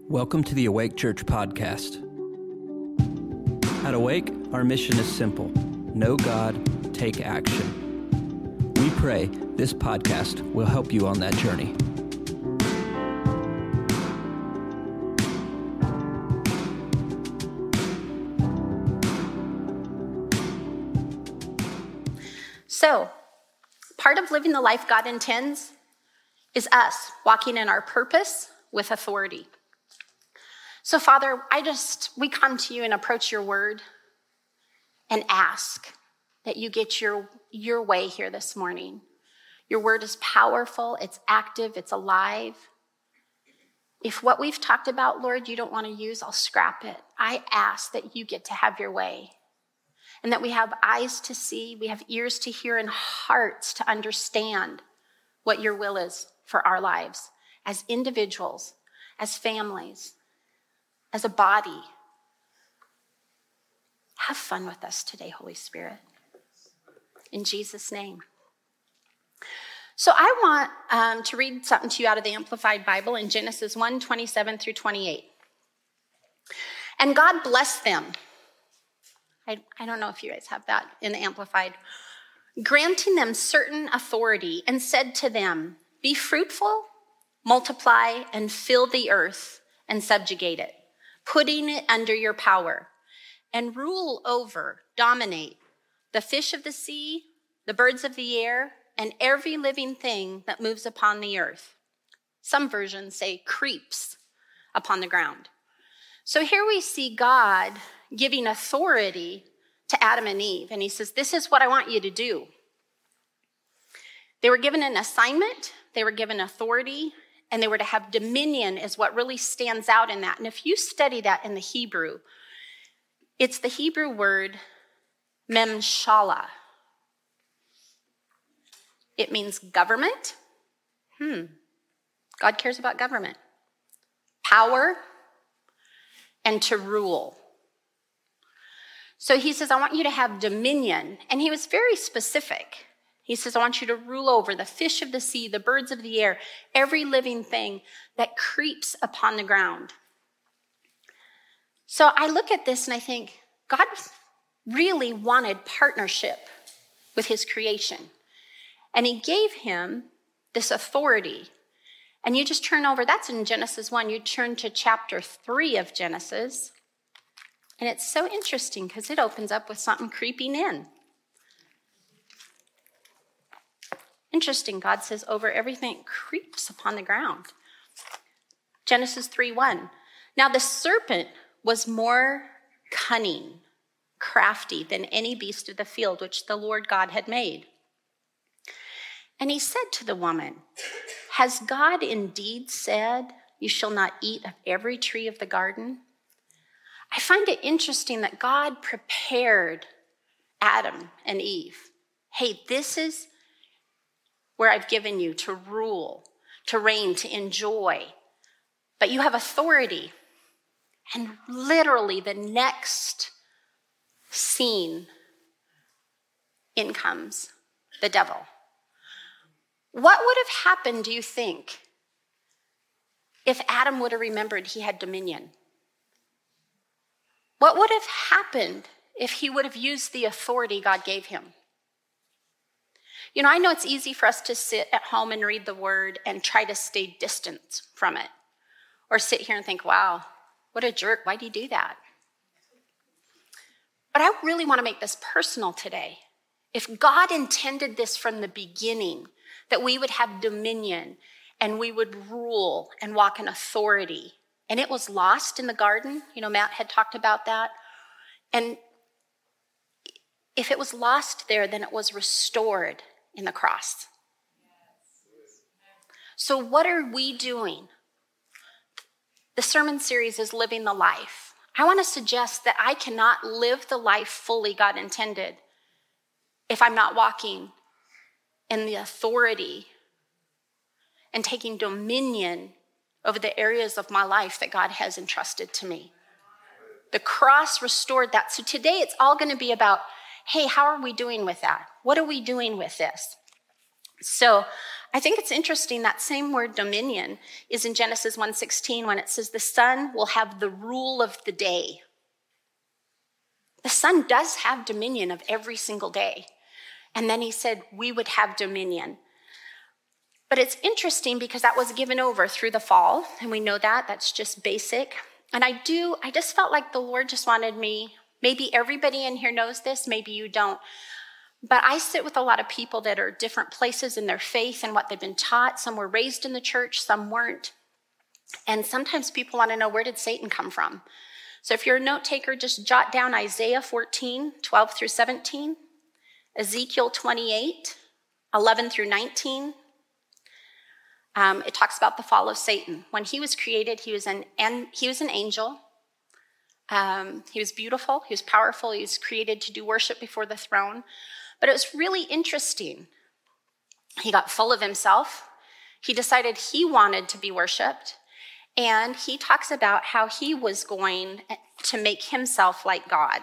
Welcome to the Awake Church podcast. At Awake, our mission is simple: know God, take action. We pray this podcast will help you on that journey. So, part of living the life God intends is us walking in our purpose with authority. So, Father, we come to you and approach your word and ask that you get your way here this morning. Your word is powerful, it's active, it's alive. If what we've talked about, Lord, you don't want to use, I'll scrap it. I ask that you get to have your way and that we have eyes to see, we have ears to hear, and hearts to understand what your will is for our lives as individuals, as families, as a body. Have fun with us today, Holy Spirit. In Jesus' name. So I want to read something to you out of the Amplified Bible in Genesis 1:27 through 28. And God blessed them. I don't know if you guys have that in the Amplified. Granting them certain authority, and said to them, be fruitful, multiply, and fill the earth, and subjugate it, putting it under your power, and rule over, dominate, the fish of the sea, the birds of the air, and every living thing that moves upon the earth. Some versions say creeps upon the ground. So here we see God giving authority to Adam and Eve, and he says, this is what I want you to do. They were given an assignment, they were given authority, and they were to have dominion is what really stands out in that. And if you study that in the Hebrew, it's the Hebrew word memshala. It means government. God cares about government. Power, and to rule. So he says, I want you to have dominion. And he was very specific. He says, I want you to rule over the fish of the sea, the birds of the air, every living thing that creeps upon the ground. So I look at this and I think, God really wanted partnership with his creation. And he gave him this authority. And you just turn over, that's in Genesis 1, you turn to chapter 3 of Genesis. And it's so interesting because it opens up with something creeping in. Interesting, God says over everything creeps upon the ground. Genesis 3:1. Now the serpent was more cunning, crafty than any beast of the field which the Lord God had made. And he said to the woman, has God indeed said, you shall not eat of every tree of the garden? I find it interesting that God prepared Adam and Eve. Hey, this is where I've given you to rule, to reign, to enjoy. But you have authority. And literally the next scene, in comes the devil. What would have happened, do you think, if Adam would have remembered he had dominion? What would have happened if he would have used the authority God gave him? You know, I know it's easy for us to sit at home and read the word and try to stay distant from it. Or sit here and think, wow, what a jerk, why'd he do that? But I really want to make this personal today. If God intended this from the beginning, that we would have dominion and we would rule and walk in authority, and it was lost in the garden, you know, Matt had talked about that. And if it was lost there, then it was restored in the cross. So what are we doing? The sermon series is Living the Life. I want to suggest that I cannot live the life fully God intended if I'm not walking in the authority and taking dominion over the areas of my life that God has entrusted to me. The cross restored that. So today it's all going to be about, hey, how are we doing with that? What are we doing with this? So I think it's interesting that same word dominion is in Genesis 1:16 when it says the son will have the rule of the day. The son does have dominion of every single day. And then he said we would have dominion. But it's interesting because that was given over through the fall, and we know that. That's just basic. And I just felt like the Lord just wanted me, maybe everybody in here knows this, maybe you don't, but I sit with a lot of people that are different places in their faith and what they've been taught. Some were raised in the church, some weren't. And sometimes people want to know, where did Satan come from? So if you're a note taker, just jot down Isaiah 14:12 through 17, Ezekiel 28:11 through 19. It talks about the fall of Satan. When he was created, he was an angel. He was beautiful, he was powerful, he was created to do worship before the throne. But it was really interesting. He got full of himself. He decided he wanted to be worshiped. And he talks about how he was going to make himself like God.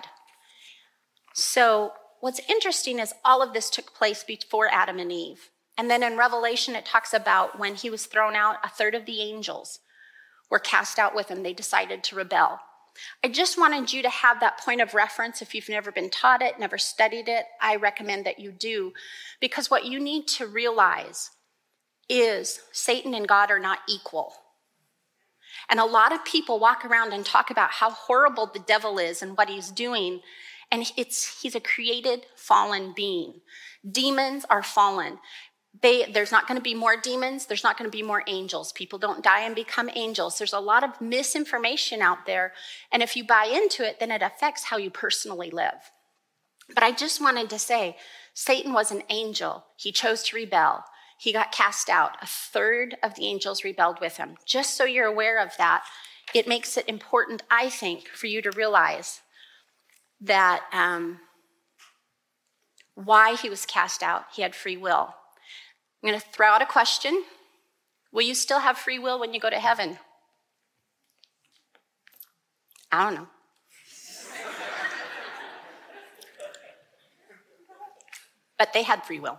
So what's interesting is all of this took place before Adam and Eve. And then in Revelation, it talks about when he was thrown out, a third of the angels were cast out with him. They decided to rebel. I just wanted you to have that point of reference. If you've never been taught it, never studied it, I recommend that you do. Because what you need to realize is Satan and God are not equal. And a lot of people walk around and talk about how horrible the devil is and what he's doing. And he's a created, fallen being. Demons are fallen. There's not going to be more demons. There's not going to be more angels. People don't die and become angels. There's a lot of misinformation out there. And if you buy into it, then it affects how you personally live. But I just wanted to say, Satan was an angel. He chose to rebel. He got cast out. A third of the angels rebelled with him. Just so you're aware of that, it makes it important, I think, for you to realize that why he was cast out. He had free will. I'm going to throw out a question. Will you still have free will when you go to heaven? I don't know. But they had free will.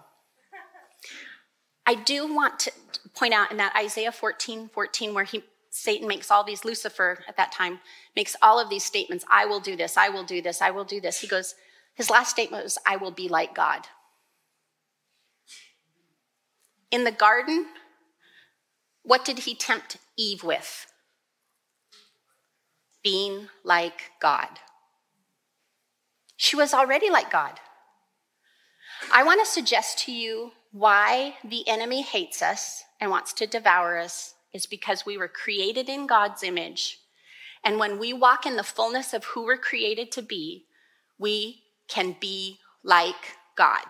I do want to point out in that Isaiah 14:14, where Satan makes all these, Lucifer at that time, makes all of these statements, I will do this, I will do this, I will do this. He goes, his last statement was, I will be like God. In the garden, what did he tempt Eve with? Being like God. She was already like God. I want to suggest to you why the enemy hates us and wants to devour us is because we were created in God's image. And when we walk in the fullness of who we're created to be, we can be like God.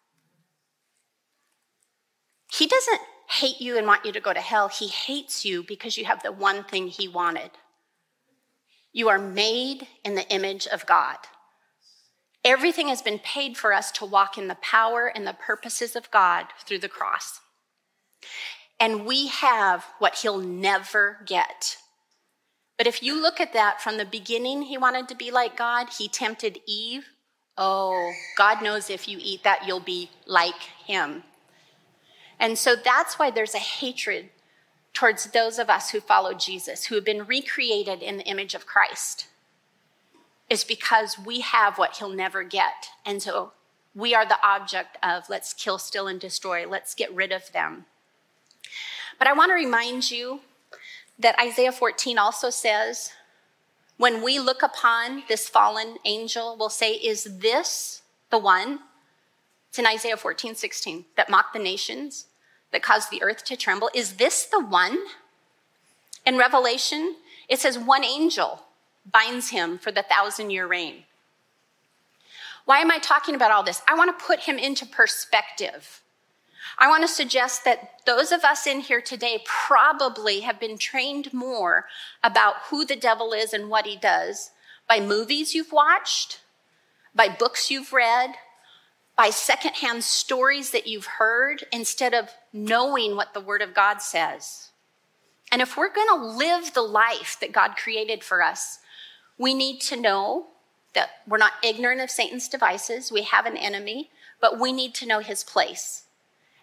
He doesn't hate you and want you to go to hell. He hates you because you have the one thing he wanted. You are made in the image of God. Everything has been paid for us to walk in the power and the purposes of God through the cross. And we have what he'll never get. But if you look at that from the beginning, he wanted to be like God. He tempted Eve. Oh, God knows if you eat that, you'll be like him. And so that's why there's a hatred towards those of us who follow Jesus, who have been recreated in the image of Christ. Is because we have what he'll never get. And so we are the object of let's kill, steal, and destroy. Let's get rid of them. But I want to remind you that Isaiah 14 also says, when we look upon this fallen angel, we'll say, is this the one? It's in Isaiah 14:16, that mocked the nations, that caused the earth to tremble. Is this the one? In Revelation, it says one angel binds him for the 1,000-year reign. Why am I talking about all this? I want to put him into perspective. I want to suggest that those of us in here today probably have been trained more about who the devil is and what he does by movies you've watched, by books you've read, by secondhand stories that you've heard, instead of knowing what the Word of God says. And if we're going to live the life that God created for us, we need to know that we're not ignorant of Satan's devices. We have an enemy, but we need to know his place.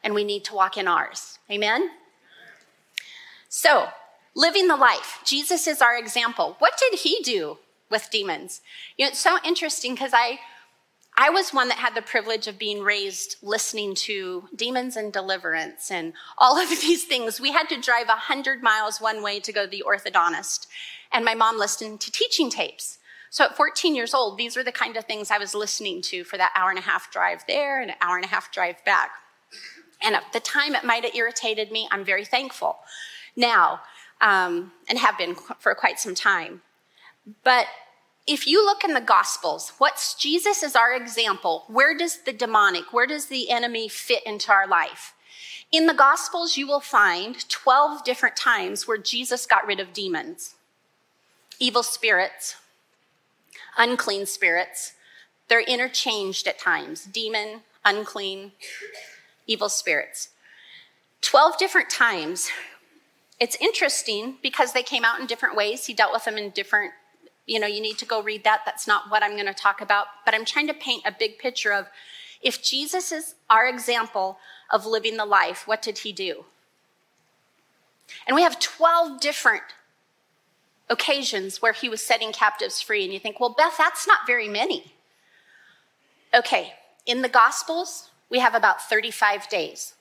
and we need to walk in ours. Amen? So, living the life. Jesus is our example. What did he do with demons? You know, it's so interesting because I was one that had the privilege of being raised listening to demons and deliverance and all of these things. We had to drive 100 miles one way to go to the orthodontist, and my mom listened to teaching tapes. So at 14 years old, these were the kind of things I was listening to for that hour-and-a-half drive there and an hour-and-a-half drive back. And at the time, it might have irritated me. I'm very thankful now, and have been for quite some time. But if you look in the Gospels, what's Jesus is our example. Where does the demonic, where does the enemy fit into our life? In the Gospels, you will find 12 different times where Jesus got rid of demons, evil spirits, unclean spirits. They're interchanged at times. Demon, unclean, evil spirits. 12 different times. It's interesting because they came out in different ways. He dealt with them in different, you need to go read that. That's not what I'm going to talk about. But I'm trying to paint a big picture of if Jesus is our example of living the life, what did he do? And we have 12 different occasions where he was setting captives free. And you think, well, Beth, that's not very many. Okay, in the Gospels, we have about 35 days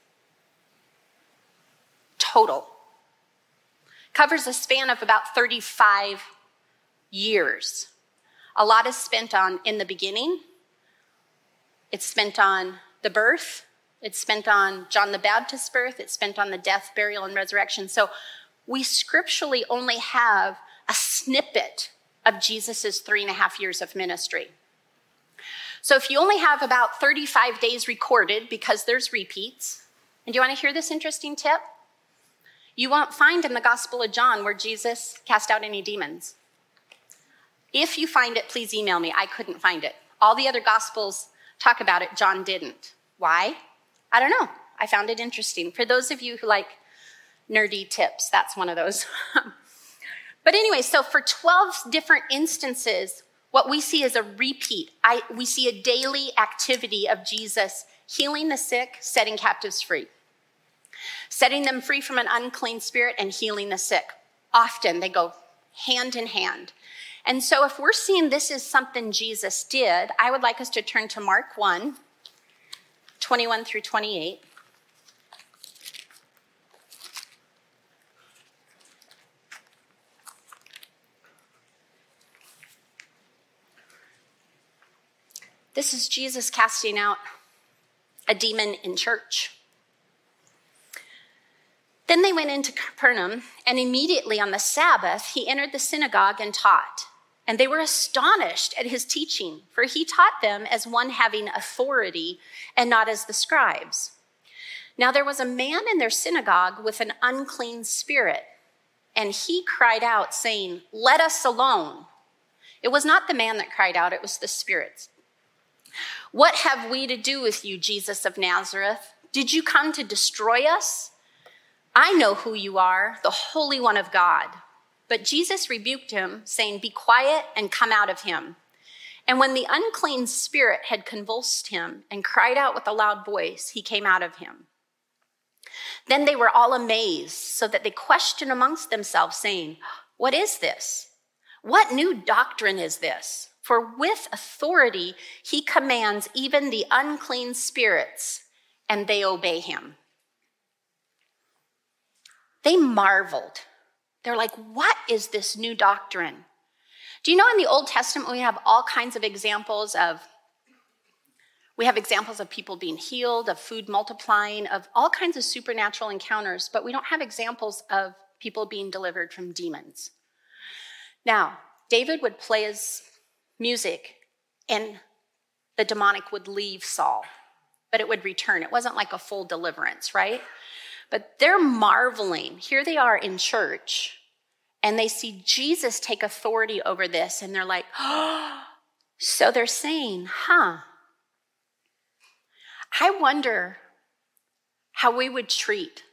total. Covers a span of about 35 years. A lot is spent on in the beginning. It's spent on the birth. It's spent on John the Baptist's birth. It's spent on the death, burial, and resurrection. So we scripturally only have a snippet of Jesus's 3.5 years of ministry. So if you only have about 35 days recorded, because there's repeats, and do you want to hear this interesting tip? You won't find in the Gospel of John where Jesus cast out any demons. If you find it, please email me. I couldn't find it. All the other Gospels talk about it. John didn't. Why? I don't know. I found it interesting. For those of you who like nerdy tips, that's one of those. But anyway, so for 12 different instances, what we see is a repeat. We see a daily activity of Jesus healing the sick, setting captives free. Setting them free from an unclean spirit and healing the sick. Often they go hand in hand. And so if we're seeing this is something Jesus did, I would like us to turn to Mark 1, 21 through 28. This is Jesus casting out a demon in church. Then they went into Capernaum, and immediately on the Sabbath, he entered the synagogue and taught. And they were astonished at his teaching, for he taught them as one having authority and not as the scribes. Now there was a man in their synagogue with an unclean spirit, and he cried out, saying, "Let us alone." It was not the man that cried out, it was the spirits. "What have we to do with you, Jesus of Nazareth? Did you come to destroy us? I know who you are, the Holy One of God." But Jesus rebuked him, saying, "Be quiet and come out of him." And when the unclean spirit had convulsed him and cried out with a loud voice, he came out of him. Then they were all amazed, so that they questioned amongst themselves, saying, "What is this? What new doctrine is this? For with authority he commands even the unclean spirits, and they obey him." They marveled. They're like, "What is this new doctrine?" Do you know in the Old Testament we have all kinds of examples of people being healed, of food multiplying, of all kinds of supernatural encounters, but we don't have examples of people being delivered from demons. Now, David would play his music and the demonic would leave Saul, but it would return. It wasn't like a full deliverance, right? But they're marveling. Here they are in church, and they see Jesus take authority over this, and they're like, "Oh." So they're saying, I wonder how we would treat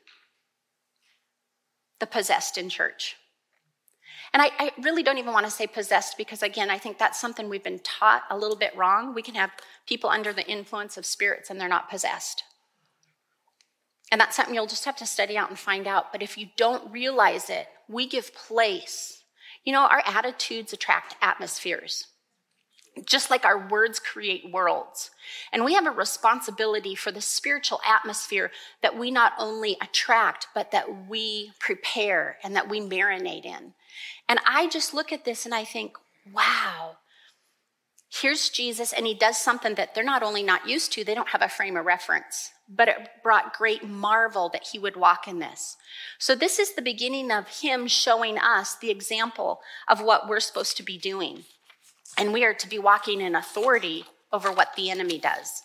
the possessed in church. And I really don't even want to say possessed because, again, I think that's something we've been taught a little bit wrong. We can have people under the influence of spirits and they're not possessed. And that's something you'll just have to study out and find out. But if you don't realize it, we give place. You know, our attitudes attract atmospheres, just like our words create worlds. And we have a responsibility for the spiritual atmosphere that we not only attract, but that we prepare and that we marinate in. And I just look at this and I think, wow, here's Jesus, and he does something that they're not only not used to, they don't have a frame of reference, but it brought great marvel that he would walk in this. So this is the beginning of him showing us the example of what we're supposed to be doing. And we are to be walking in authority over what the enemy does.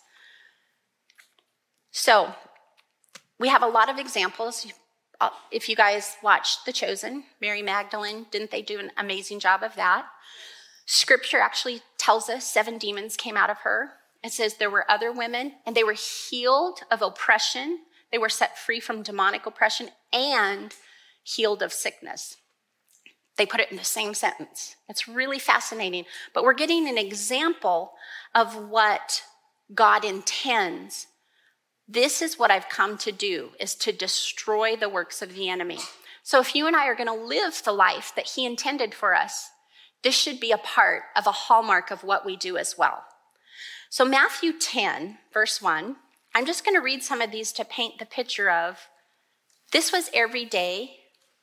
So we have a lot of examples. If you guys watched The Chosen, Mary Magdalene, didn't they do an amazing job of that? Scripture actually tells us 7 demons came out of her. It says there were other women, and they were healed of oppression. They were set free from demonic oppression and healed of sickness. They put it in the same sentence. It's really fascinating. But we're getting an example of what God intends. This is what I've come to do, is to destroy the works of the enemy. So if you and I are going to live the life that he intended for us, this should be a part of a hallmark of what we do as well. So Matthew 10, verse 1, I'm just going to read some of these to paint the picture of this was every day.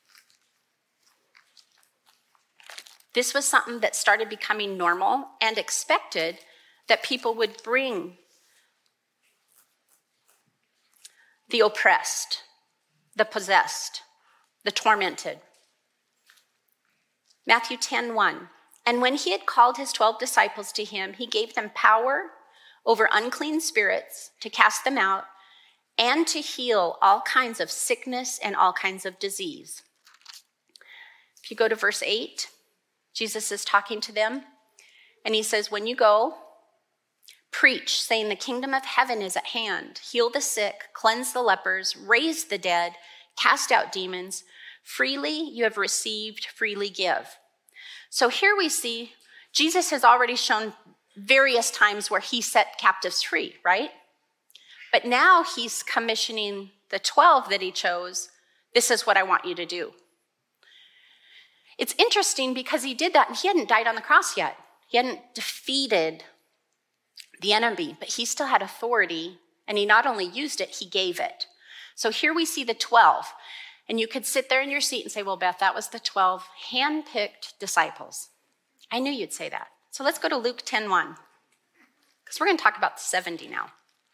This was something that started becoming normal and expected, that people would bring the oppressed, the possessed, the tormented. Matthew 10:1. And when he had called his 12 disciples to him, he gave them power over unclean spirits to cast them out and to heal all kinds of sickness and all kinds of disease. If you go to verse 8, Jesus is talking to them, and he says, when you go, preach, saying the kingdom of heaven is at hand. Heal the sick, cleanse the lepers, raise the dead, cast out demons. Freely you have received, freely give. So here we see Jesus has already shown various times where he set captives free, right? But now he's commissioning the 12 that he chose. This is what I want you to do. It's interesting because he did that and he hadn't died on the cross yet. He hadn't defeated the enemy, but he still had authority, and he not only used it, he gave it. So here we see the 12. And you could sit there in your seat and say, well, Beth, that was the 12 hand-picked disciples. I knew you'd say that. So let's go to Luke 10:1, because we're going to talk about the 70 now.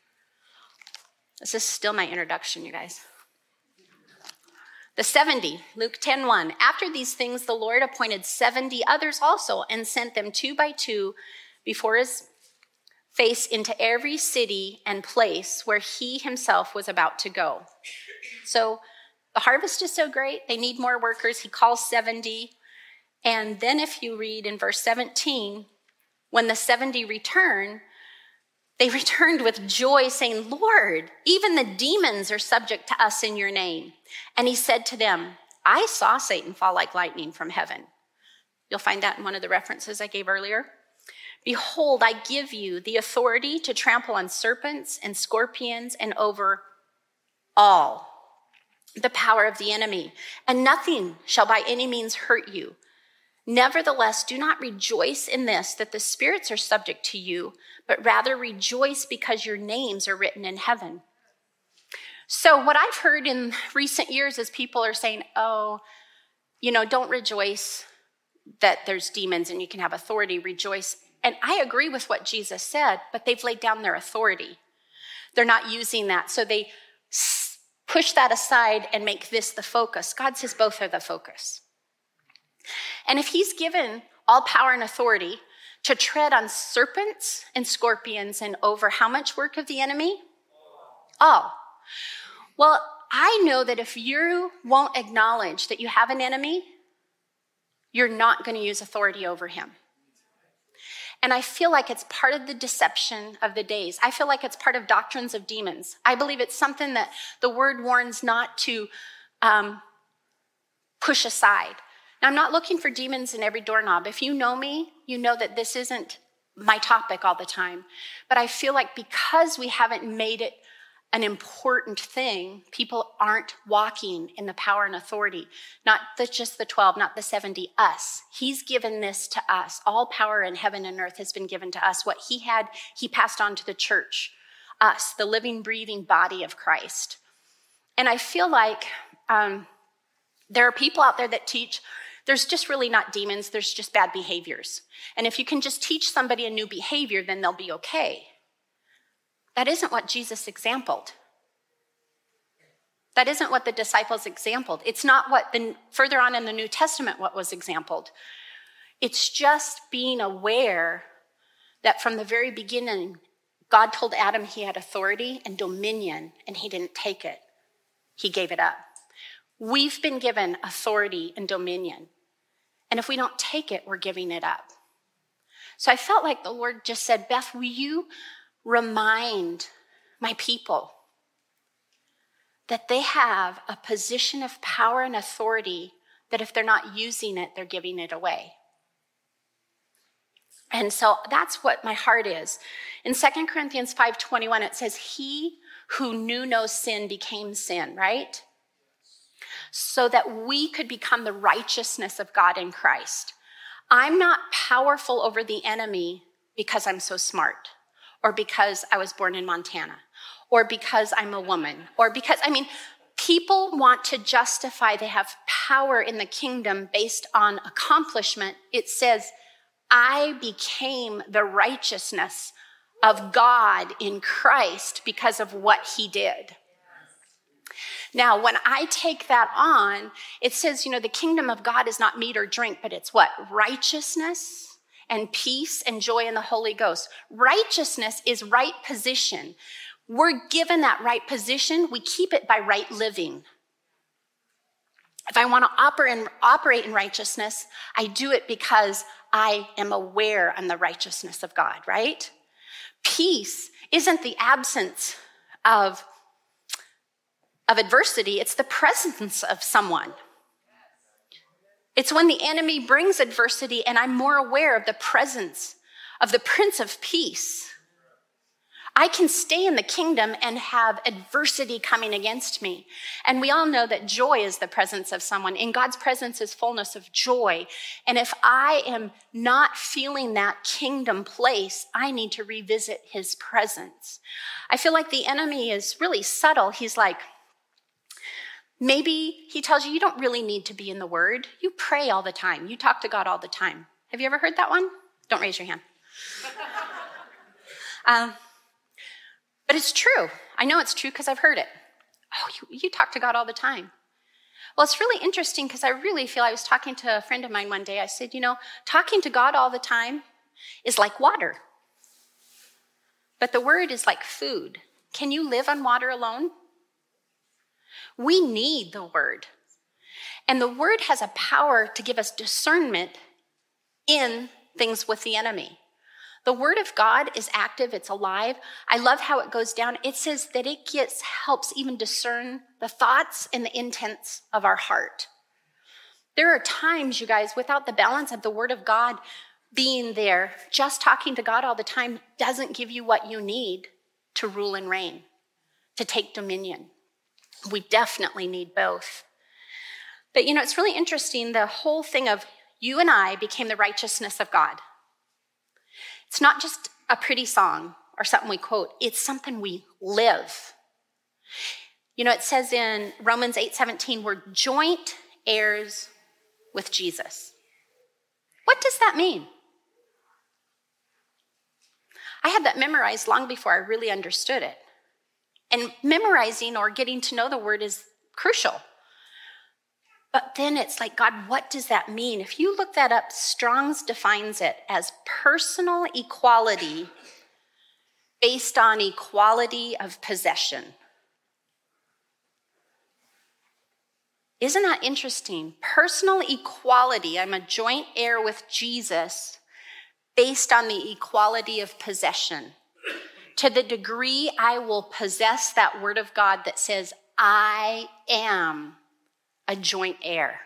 This is still my introduction, you guys. The 70, Luke 10:1. After these things, the Lord appointed 70 others also and sent them 2 by 2 before his face into every city and place where he himself was about to go. So the harvest is so great, they need more workers. He calls 70. And then if you read in verse 17, when the 70 return, they returned with joy, saying, Lord, even the demons are subject to us in your name. And he said to them, I saw Satan fall like lightning from heaven. You'll find that in one of the references I gave earlier. Behold, I give you the authority to trample on serpents and scorpions and over all the power of the enemy, and nothing shall by any means hurt you. Nevertheless, do not rejoice in this, that the spirits are subject to you, but rather rejoice because your names are written in heaven. So what I've heard in recent years is people are saying, oh, don't rejoice that there's demons and you can have authority, rejoice. And I agree with what Jesus said, but they've laid down their authority. They're not using that. So they push that aside and make this the focus. God says both are the focus. And if he's given all power and authority to tread on serpents and scorpions and over how much work of the enemy? All. Well, I know that if you won't acknowledge that you have an enemy, you're not going to use authority over him. And I feel like it's part of the deception of the days. I feel like it's part of doctrines of demons. I believe it's something that the word warns not to push aside. Now, I'm not looking for demons in every doorknob. If you know me, you know that this isn't my topic all the time. But I feel like because we haven't made it an important thing, people aren't walking in the power and authority. Not just the 12, not the 70, us. He's given this to us. All power in heaven and earth has been given to us. What he had, he passed on to the church, us, the living, breathing body of Christ. And I feel like there are people out there that teach there's just really not demons, there's just bad behaviors. And if you can just teach somebody a new behavior, then they'll be okay. That isn't what Jesus exampled. That isn't what the disciples exampled. It's not what further on in the New Testament what was exampled. It's just being aware that from the very beginning, God told Adam he had authority and dominion, and he didn't take it. He gave it up. We've been given authority and dominion. And if we don't take it, we're giving it up. So I felt like the Lord just said, Beth, will you remind my people that they have a position of power and authority that if they're not using it, they're giving it away. And so that's what my heart is. In 2 Corinthians 5:21, it says, he who knew no sin became sin, right? So that we could become the righteousness of God in Christ. I'm not powerful over the enemy because I'm so smart, or because I was born in Montana, or because I'm a woman, or because, people want to justify they have power in the kingdom based on accomplishment. It says, I became the righteousness of God in Christ because of what he did. Now, when I take that on, it says, the kingdom of God is not meat or drink, but it's what? Righteousness and peace and joy in the Holy Ghost. Righteousness is right position. We're given that right position. We keep it by right living. If I want to operate in righteousness, I do it because I am aware I'm the righteousness of God, right? Peace isn't the absence of adversity. It's the presence of someone. It's when the enemy brings adversity and I'm more aware of the presence of the Prince of Peace. I can stay in the kingdom and have adversity coming against me. And we all know that joy is the presence of someone. In God's presence is fullness of joy. And if I am not feeling that kingdom place, I need to revisit his presence. I feel like the enemy is really subtle. He's like, maybe he tells you don't really need to be in the word. You pray all the time. You talk to God all the time. Have you ever heard that one? Don't raise your hand. But it's true. I know it's true because I've heard it. Oh, you talk to God all the time. Well, it's really interesting because I really feel, I was talking to a friend of mine one day. I said, talking to God all the time is like water. But the word is like food. Can you live on water alone? We need the word. And the word has a power to give us discernment in things with the enemy. The word of God is active, it's alive. I love how it goes down. It says that it helps even discern the thoughts and the intents of our heart. There are times, you guys, without the balance of the word of God being there, just talking to God all the time doesn't give you what you need to rule and reign, to take dominion. We definitely need both. But it's really interesting, the whole thing of you and I became the righteousness of God. It's not just a pretty song or something we quote. It's something we live. It says in Romans 8:17, we're joint heirs with Jesus. What does that mean? I had that memorized long before I really understood it. And memorizing or getting to know the word is crucial. But then it's like, God, what does that mean? If you look that up, Strong's defines it as personal equality based on equality of possession. Isn't that interesting? Personal equality. I'm a joint heir with Jesus based on the equality of possession. To the degree I will possess that word of God that says, I am a joint heir.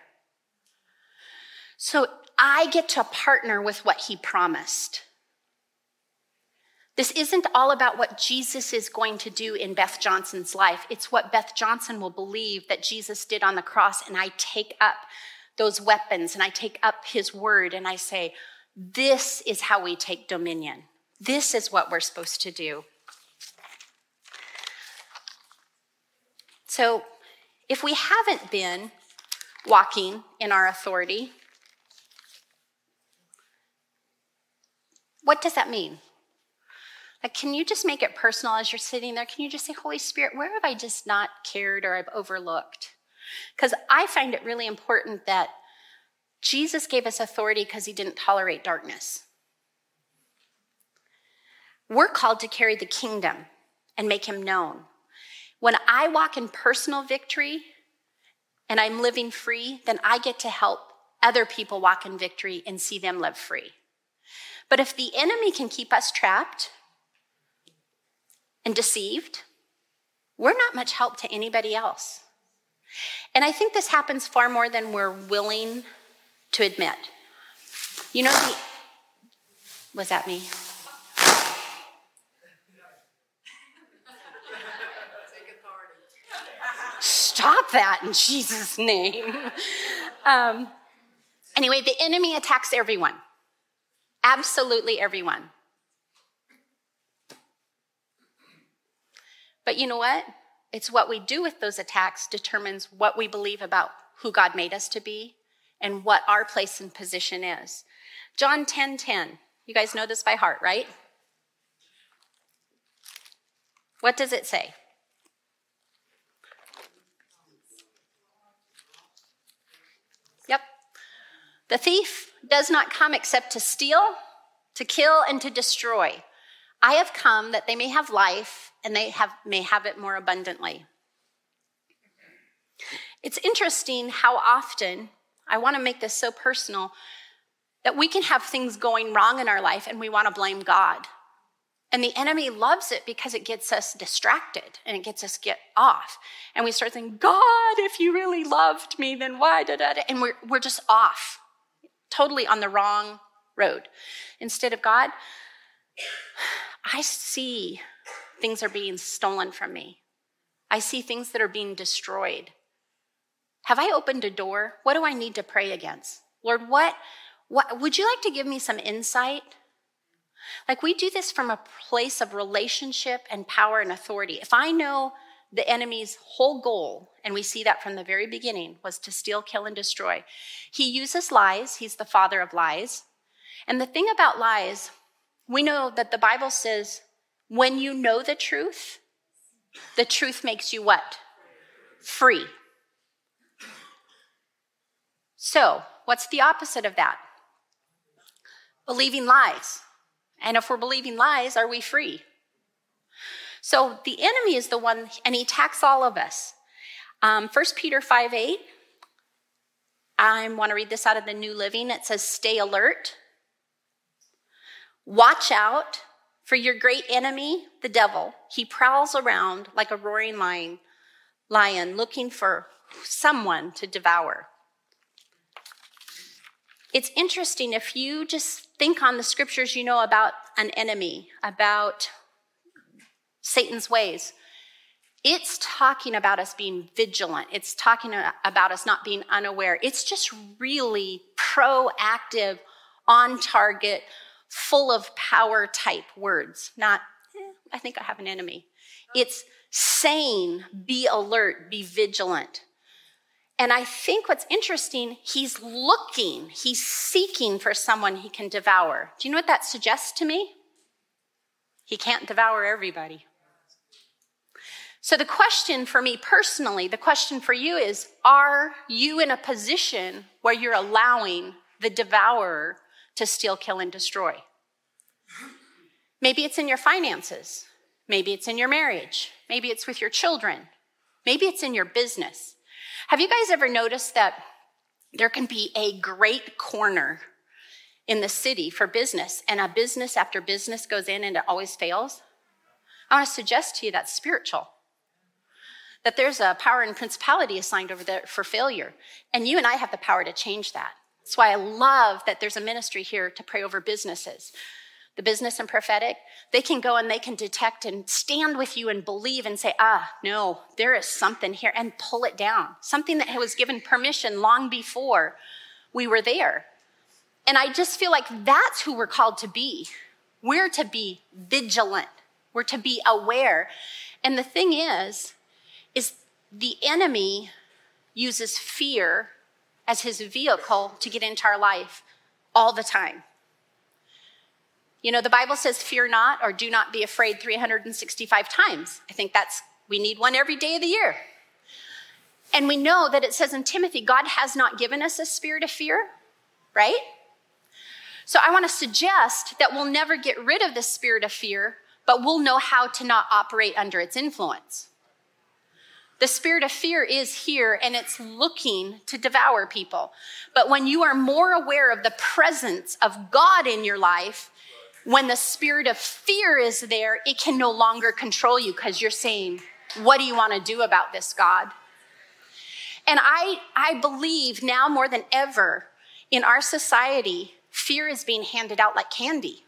So I get to partner with what he promised. This isn't all about what Jesus is going to do in Beth Johnson's life. It's what Beth Johnson will believe that Jesus did on the cross, and I take up those weapons, and I take up his word, and I say, this is how we take dominion. This is what we're supposed to do. So if we haven't been walking in our authority, what does that mean? Like, can you just make it personal as you're sitting there? Can you just say, Holy Spirit, where have I just not cared or I've overlooked? Because I find it really important that Jesus gave us authority because he didn't tolerate darkness. We're called to carry the kingdom and make him known. When I walk in personal victory and I'm living free, then I get to help other people walk in victory and see them live free. But if the enemy can keep us trapped and deceived, we're not much help to anybody else. And I think this happens far more than we're willing to admit. You know, was that me? Stop that in Jesus' name. Anyway, the enemy attacks everyone. Absolutely everyone. But you know what? It's what we do with those attacks determines what we believe about who God made us to be and what our place and position is. John 10:10. You guys know this by heart, right? What does it say? Yep. The thief does not come except to steal, to kill, and to destroy. I have come that they may have life and they may have it more abundantly. It's interesting how often, I want to make this so personal, that we can have things going wrong in our life and we want to blame God. And the enemy loves it because it gets us distracted and it gets us get off. And we start thinking, God, if you really loved me, then why? And we're just off, totally on the wrong road. Instead of God, I see things are being stolen from me. I see things that are being destroyed. Have I opened a door? What do I need to pray against? Lord, what would you like to give me some insight? Like, we do this from a place of relationship and power and authority. If I know the enemy's whole goal, and we see that from the very beginning, was to steal, kill, and destroy, he uses lies. He's the father of lies. And the thing about lies, we know that the Bible says, when you know the truth makes you what? Free. So, what's the opposite of that? Believing lies. And if we're believing lies, are we free? So the enemy is the one, and he attacks all of us. 1 Peter 5:8, I want to read this out of the New Living. It says, stay alert. Watch out for your great enemy, the devil. He prowls around like a roaring lion looking for someone to devour. It's interesting, if you just think on the scriptures you know about an enemy, about Satan's ways, it's talking about us being vigilant. It's talking about us not being unaware. It's just really proactive, on target, full of power type words. Not, I think I have an enemy. It's saying, be alert, be vigilant. And I think what's interesting, he's seeking for someone he can devour. Do you know what that suggests to me? He can't devour everybody. So the question for me personally, the question for you is, are you in a position where you're allowing the devourer to steal, kill, and destroy? Maybe it's in your finances. Maybe it's in your marriage. Maybe it's with your children. Maybe it's in your business. Have you guys ever noticed that there can be a great corner in the city for business, and a business after business goes in and it always fails? I want to suggest to you that's spiritual. That there's a power and principality assigned over there for failure. And you and I have the power to change that. That's why I love that there's a ministry here to pray over businesses. the business and prophetic, they can go and they can detect and stand with you and believe and say, no, there is something here, and pull it down. Something that was given permission long before we were there. And I just feel like that's who we're called to be. We're to be vigilant. We're to be aware. And the thing is the enemy uses fear as his vehicle to get into our life all the time. You know, the Bible says, fear not or do not be afraid 365 times. I think we need one every day of the year. And we know that it says in Timothy, God has not given us a spirit of fear, right? So I want to suggest that we'll never get rid of the spirit of fear, but we'll know how to not operate under its influence. The spirit of fear is here, and it's looking to devour people. But when you are more aware of the presence of God in your life, when the spirit of fear is there, it can no longer control you because you're saying, what do you want to do about this, God? And I believe now more than ever in our society, fear is being handed out like candy.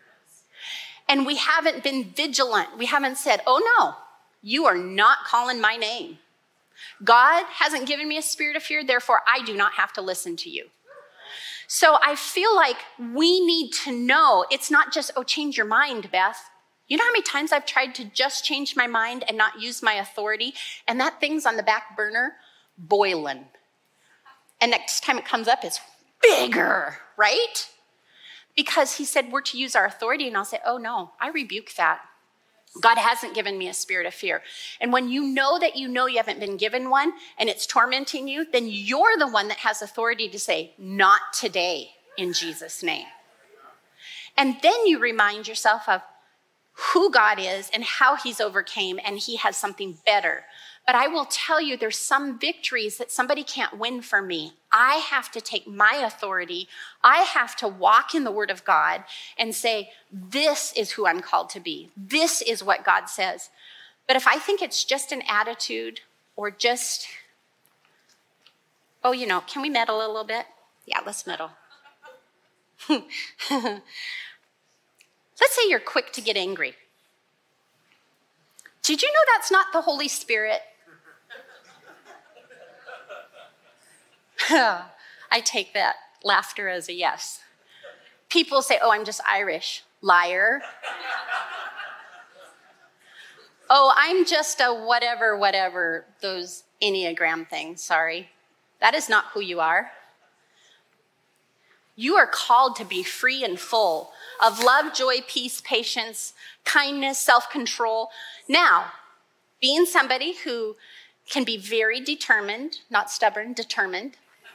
And we haven't been vigilant. We haven't said, oh no, you are not calling my name. God hasn't given me a spirit of fear, therefore I do not have to listen to you. So I feel like we need to know it's not just, change your mind, Beth. You know how many times I've tried to just change my mind and not use my authority, and that thing's on the back burner, boiling. And next time it comes up, it's bigger, right? Because he said we're to use our authority, and I'll say, oh no, I rebuke that. God hasn't given me a spirit of fear. And when you know you haven't been given one and it's tormenting you, then you're the one that has authority to say, not today, in Jesus' name. And then you remind yourself of who God is and how he's overcame, and he has something better. But I will tell you, there's some victories that somebody can't win for me. I have to take my authority. I have to walk in the word of God and say, this is who I'm called to be. This is what God says. But if I think it's just an attitude or just, can we meddle a little bit? Yeah, let's meddle. Let's say you're quick to get angry. Did you know that's not the Holy Spirit? I take that laughter as a yes. People say, I'm just Irish. Liar. I'm just a whatever, those Enneagram things, sorry. That is not who you are. You are called to be free and full of love, joy, peace, patience, kindness, self-control. Now, being somebody who can be very determined, not stubborn, determined,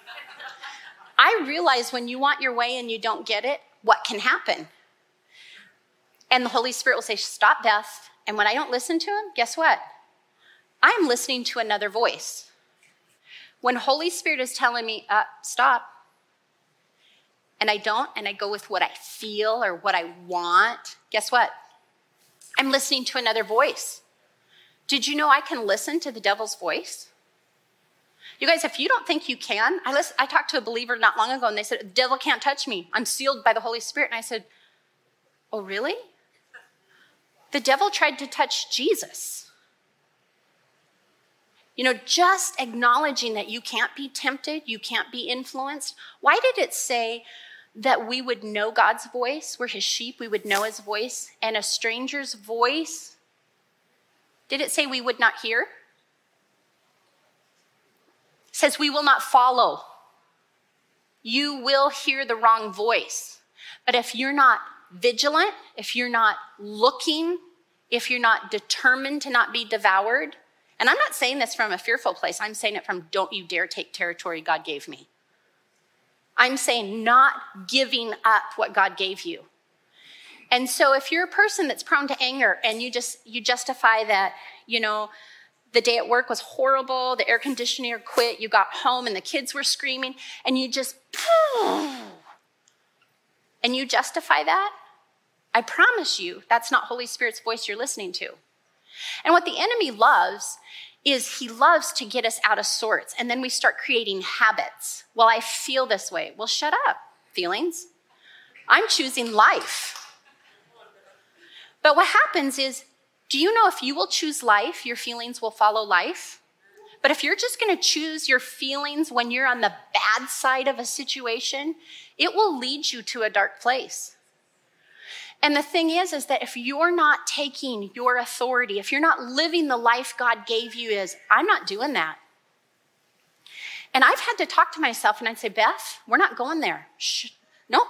I realize when you want your way and you don't get it, what can happen? And the Holy Spirit will say, stop, Beth. And when I don't listen to him, guess what? I'm listening to another voice. When Holy Spirit is telling me, stop, and I don't, and I go with what I feel or what I want, guess what? I'm listening to another voice. Did you know I can listen to the devil's voice? You guys, if you don't think you can, I talked to a believer not long ago, and they said, the devil can't touch me. I'm sealed by the Holy Spirit. And I said, oh, really? The devil tried to touch Jesus. Just acknowledging that you can't be tempted, you can't be influenced. Why did it say that we would know God's voice? We're his sheep, we would know his voice. And a stranger's voice, did it say we would not hear? It says we will not follow. You will hear the wrong voice. But if you're not vigilant, if you're not looking, if you're not determined to not be devoured, and I'm not saying this from a fearful place, I'm saying it from don't you dare take territory God gave me. I'm saying not giving up what God gave you. And so if you're a person that's prone to anger and you justify that, the day at work was horrible, the air conditioner quit, you got home and the kids were screaming, and you justify that, I promise you that's not Holy Spirit's voice you're listening to. And what the enemy loves is he loves to get us out of sorts, and then we start creating habits. Well, I feel this way. Well, shut up, feelings. I'm choosing life. But what happens is, do you know if you will choose life, your feelings will follow life? But if you're just going to choose your feelings when you're on the bad side of a situation, it will lead you to a dark place. And the thing is that if you're not taking your authority, if you're not living the life God gave you, I'm not doing that. And I've had to talk to myself and I'd say, Beth, we're not going there. Nope.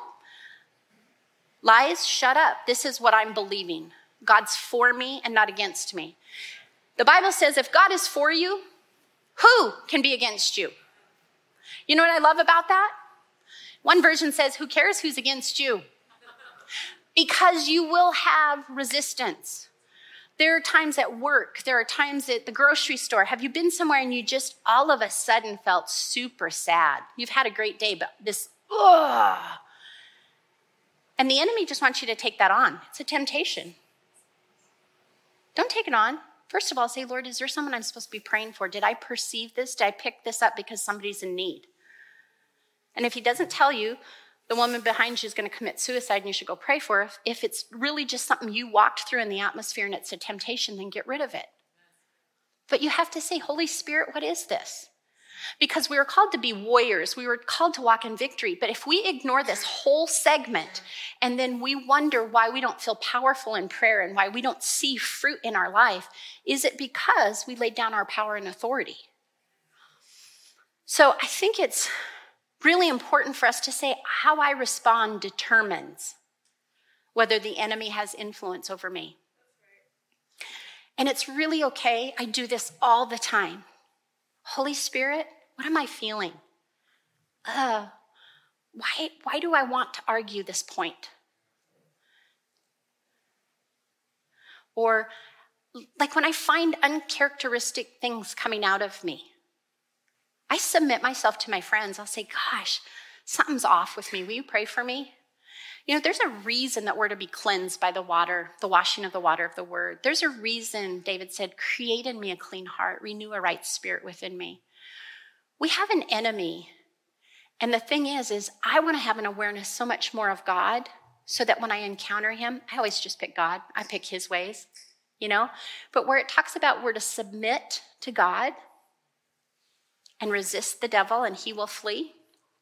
Lies, shut up. This is what I'm believing. God's for me and not against me. The Bible says if God is for you, who can be against you? You know what I love about that? One version says, who cares who's against you? Because you will have resistance. There are times at work. There are times at the grocery store. Have you been somewhere and you just all of a sudden felt super sad? You've had a great day, but this, ugh. And the enemy just wants you to take that on. It's a temptation. Don't take it on. First of all, say, Lord, is there someone I'm supposed to be praying for? Did I perceive this? Did I pick this up because somebody's in need? And if he doesn't tell you, the woman behind you is going to commit suicide and you should go pray for her. If it's really just something you walked through in the atmosphere and it's a temptation, then get rid of it. But you have to say, Holy Spirit, what is this? Because we were called to be warriors. We were called to walk in victory. But if we ignore this whole segment and then we wonder why we don't feel powerful in prayer and why we don't see fruit in our life, is it because we laid down our power and authority? So I think it's really important for us to say how I respond determines whether the enemy has influence over me. And it's really okay. I do this all the time. Holy Spirit, what am I feeling? Why do I want to argue this point? Or like when I find uncharacteristic things coming out of me, I submit myself to my friends. I'll say, gosh, something's off with me. Will you pray for me? You know, there's a reason that we're to be cleansed by the water, the washing of the water of the word. There's a reason David said, create in me a clean heart, renew a right spirit within me. We have an enemy. And the thing is I want to have an awareness so much more of God so that when I encounter him, I always just pick God. I pick his ways, you know. But where it talks about we're to submit to God and resist the devil and he will flee.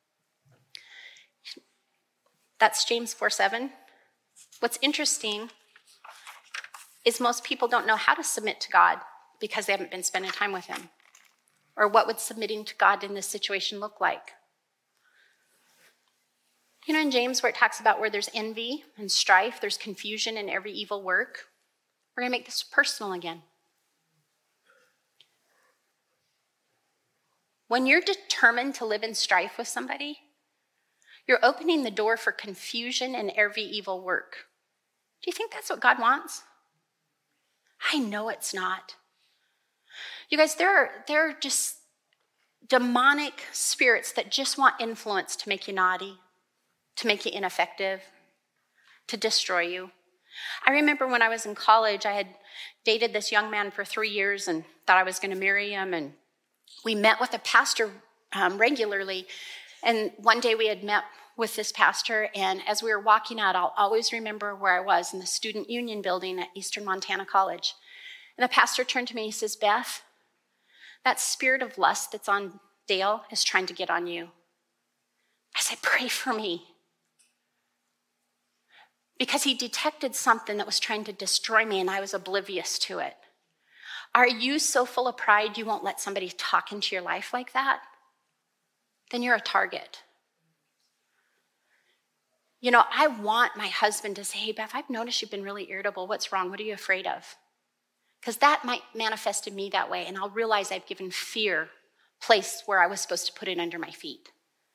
That's James 4:7. What's interesting is most people don't know how to submit to God because they haven't been spending time with him. Or what would submitting to God in this situation look like? You know, in James where it talks about where there's envy and strife, there's confusion and every evil work. We're going to make this personal again. When you're determined to live in strife with somebody, you're opening the door for confusion and every evil work. Do you think that's what God wants? I know it's not. You guys, there are just demonic spirits that just want influence to make you naughty, to make you ineffective, to destroy you. I remember when I was in college, I had dated this young man for 3 years and thought I was going to marry him, and we met with a pastor regularly. And one day we had met with this pastor, and as we were walking out, I'll always remember where I was in the Student Union building at Eastern Montana College. And the pastor turned to me and he says, Beth, that spirit of lust that's on Dale is trying to get on you. I said, pray for me. Because he detected something that was trying to destroy me and I was oblivious to it. Are you so full of pride you won't let somebody talk into your life like that? Then you're a target. You know, I want my husband to say, hey, Beth, I've noticed you've been really irritable. What's wrong? What are you afraid of? Because that might manifest in me that way, and I'll realize I've given fear place where I was supposed to put it under my feet.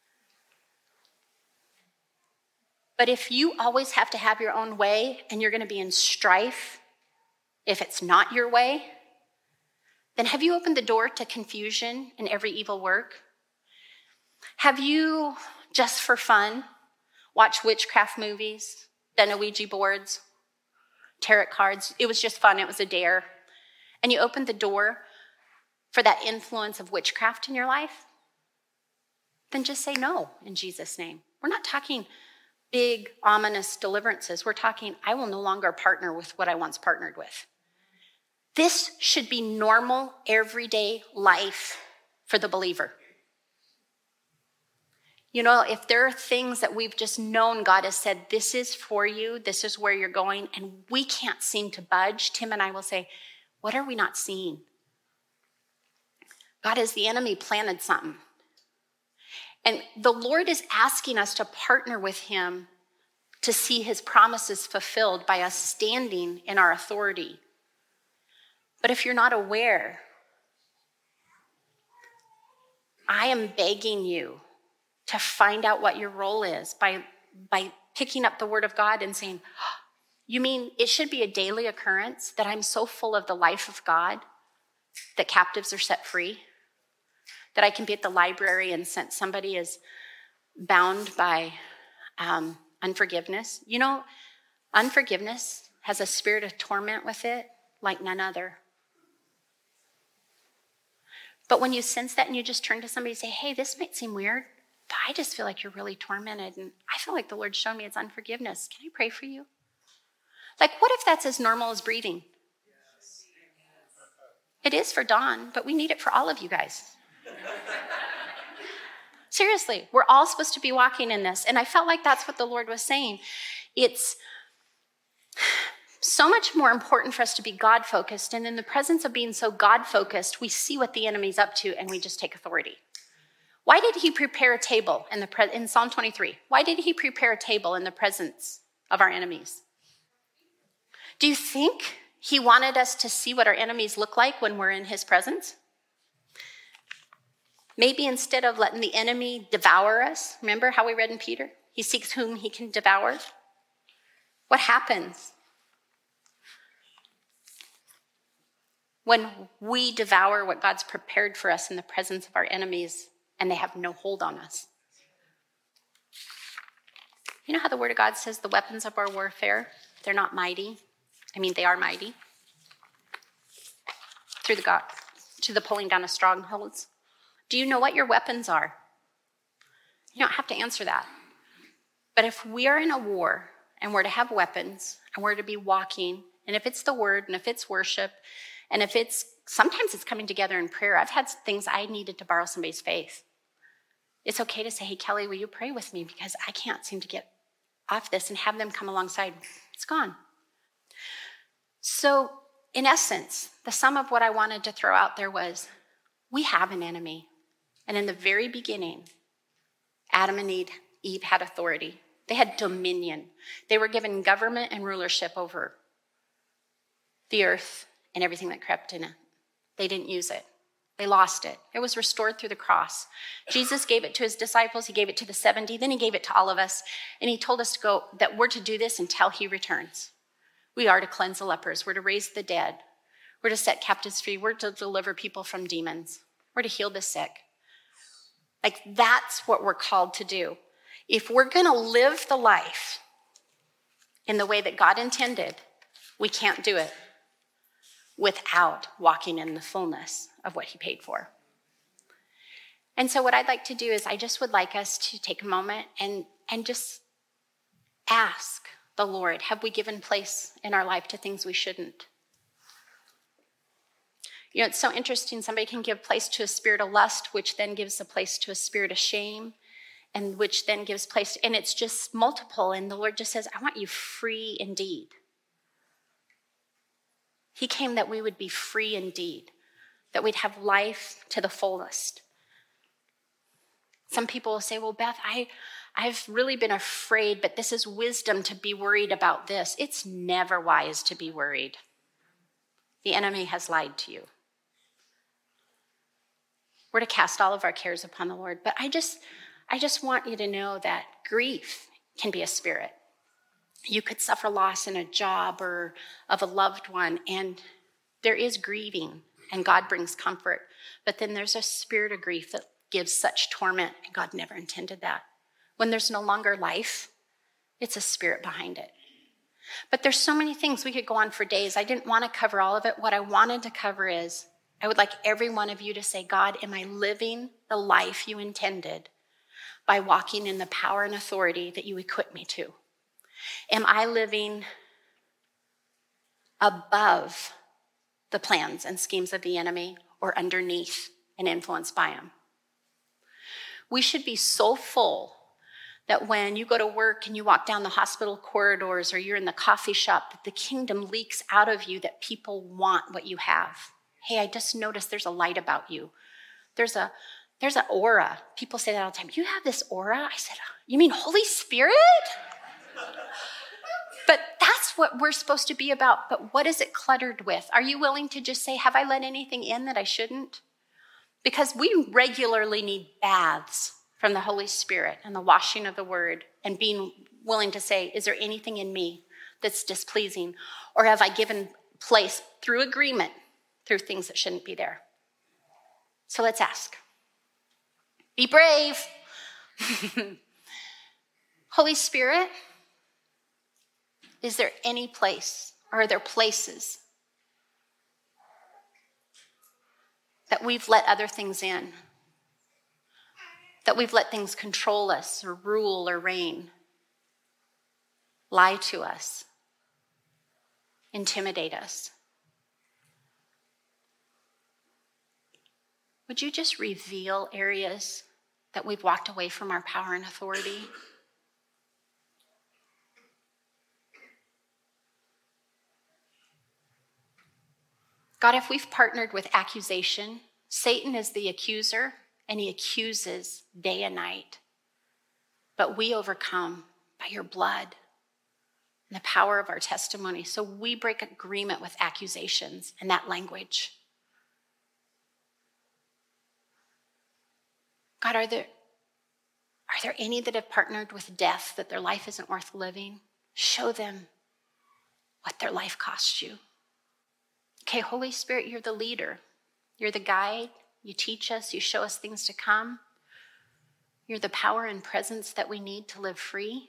But if you always have to have your own way and you're going to be in strife if it's not your way, then have you opened the door to confusion and every evil work? Have you, just for fun, watched witchcraft movies, done Ouija boards, tarot cards? It was just fun. It was a dare. And you opened the door for that influence of witchcraft in your life? Then just say no in Jesus' name. We're not talking big, ominous deliverances. We're talking, I will no longer partner with what I once partnered with. This should be normal, everyday life for the believer. You know, if there are things that we've just known God has said, this is for you, this is where you're going, and we can't seem to budge, Tim and I will say, what are we not seeing? God, as the enemy, planted something. And the Lord is asking us to partner with him to see his promises fulfilled by us standing in our authority. But if you're not aware, I am begging you to find out what your role is by picking up the word of God and saying, you mean it should be a daily occurrence that I'm so full of the life of God that captives are set free? That I can be at the library and since somebody is bound by unforgiveness. You know, unforgiveness has a spirit of torment with it like none other. But when you sense that and you just turn to somebody and say, hey, this might seem weird, but I just feel like you're really tormented and I feel like the Lord showed me it's unforgiveness. Can I pray for you? Like, what if that's as normal as breathing? It is for Dawn, but we need it for all of you guys. Seriously, we're all supposed to be walking in this. And I felt like that's what the Lord was saying. It's so much more important for us to be God-focused. And in the presence of being so God-focused, we see what the enemy's up to and we just take authority. Why did he prepare a table in Psalm 23? Why did he prepare a table in the presence of our enemies? Do you think he wanted us to see what our enemies look like when we're in his presence? Maybe instead of letting the enemy devour us, remember how we read in Peter? He seeks whom he can devour. What happens when we devour what God's prepared for us in the presence of our enemies and they have no hold on us? You know how the Word of God says the weapons of our warfare, they're not mighty. I mean, they are mighty. To the pulling down of strongholds. Do you know what your weapons are? You don't have to answer that. But if we are in a war and we're to have weapons and we're to be walking, and if it's the word and if it's worship, and if sometimes it's coming together in prayer. I've had things I needed to borrow somebody's faith. It's okay to say, hey, Kelly, will you pray with me? Because I can't seem to get off this, and have them come alongside. It's gone. So in essence, the sum of what I wanted to throw out there was, we have an enemy. And in the very beginning, Adam and Eve had authority. They had dominion. They were given government and rulership over the earth and everything that crept in it. They didn't use it. They lost it. It was restored through the cross. Jesus gave it to his disciples. He gave it to the 70. Then he gave it to all of us. And he told us that we're to do this until he returns. We are to cleanse the lepers. We're to raise the dead. We're to set captives free. We're to deliver people from demons. We're to heal the sick. Like, that's what we're called to do. If we're going to live the life in the way that God intended, we can't do it without walking in the fullness of what he paid for. And so what I'd like to do is I just would like us to take a moment and just ask the Lord, have we given place in our life to things we shouldn't? You know, it's so interesting. Somebody can give place to a spirit of lust, which then gives a place to a spirit of shame, and which then gives place, and it's just multiple. And the Lord just says, I want you free indeed. He came that we would be free indeed, that we'd have life to the fullest. Some people will say, well, Beth, I've really been afraid, but this is wisdom to be worried about this. It's never wise to be worried. The enemy has lied to you. We're to cast all of our cares upon the Lord. But I just want you to know that grief can be a spirit. You could suffer loss in a job or of a loved one, and there is grieving, and God brings comfort. But then there's a spirit of grief that gives such torment, and God never intended that. When there's no longer life, it's a spirit behind it. But there's so many things. We could go on for days. I didn't want to cover all of it. What I wanted to cover is, I would like every one of you to say, God, am I living the life you intended by walking in the power and authority that you equip me to? Am I living above the plans and schemes of the enemy or underneath and influenced by him? We should be so full that when you go to work and you walk down the hospital corridors or you're in the coffee shop, that the kingdom leaks out of you, that people want what you have. Hey, I just noticed there's a light about you. There's an aura. People say that all the time. You have this aura? I said, you mean Holy Spirit? But that's what we're supposed to be about. But what is it cluttered with? Are you willing to just say, have I let anything in that I shouldn't? Because we regularly need baths from the Holy Spirit and the washing of the word, and being willing to say, is there anything in me that's displeasing? Or have I given place through agreement, through things that shouldn't be there? So let's ask. Be brave. Holy Spirit, is there any place, or are there places that we've let other things in? That we've let things control us or rule or reign, lie to us, intimidate us? Would you just reveal areas that we've walked away from our power and authority? God, if we've partnered with accusation, Satan is the accuser, and he accuses day and night. But we overcome by your blood and the power of our testimony. So we break agreement with accusations and that language. God, are there any that have partnered with death, that their life isn't worth living? Show them what their life cost you. Okay, Holy Spirit, you're the leader. You're the guide. You teach us. You show us things to come. You're the power and presence that we need to live free.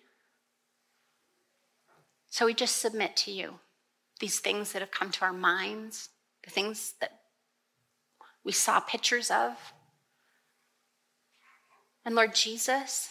So we just submit to you these things that have come to our minds, the things that we saw pictures of. And Lord Jesus,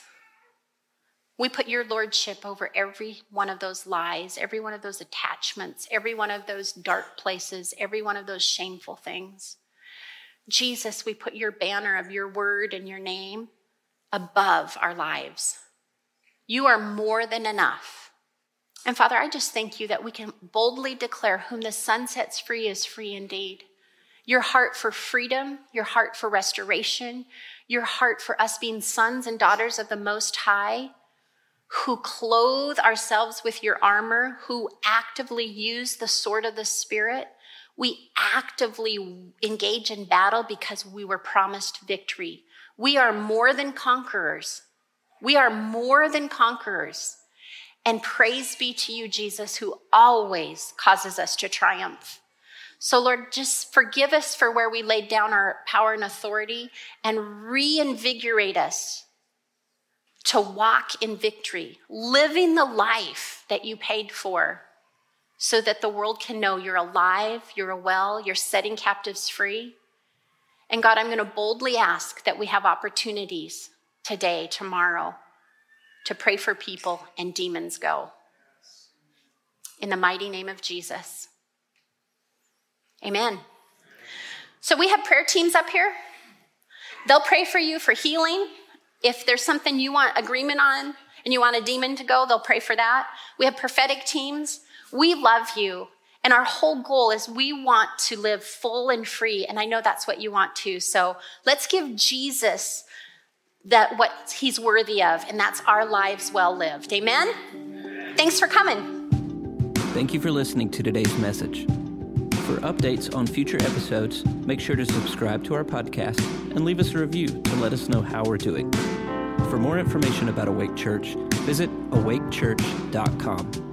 we put your lordship over every one of those lies, every one of those attachments, every one of those dark places, every one of those shameful things. Jesus, we put your banner of your word and your name above our lives. You are more than enough. And Father, I just thank you that we can boldly declare whom the Son sets free is free indeed. Your heart for freedom, your heart for restoration, your heart for us being sons and daughters of the Most High, who clothe ourselves with your armor, who actively use the sword of the Spirit. We actively engage in battle because we were promised victory. We are more than conquerors. We are more than conquerors. And praise be to you, Jesus, who always causes us to triumph. So Lord, just forgive us for where we laid down our power and authority, and reinvigorate us to walk in victory, living the life that you paid for, so that the world can know you're alive, you're well, you're setting captives free. And God, I'm going to boldly ask that we have opportunities today, tomorrow, to pray for people and demons go. In the mighty name of Jesus. Amen. So we have prayer teams up here. They'll pray for you for healing. If there's something you want agreement on and you want a demon to go, they'll pray for that. We have prophetic teams. We love you. And our whole goal is we want to live full and free. And I know that's what you want too. So let's give Jesus what he's worthy of. And that's our lives well lived. Amen. Thanks for coming. Thank you for listening to today's message. For updates on future episodes, make sure to subscribe to our podcast and leave us a review to let us know how we're doing. For more information about Awake Church, visit awakechurch.com.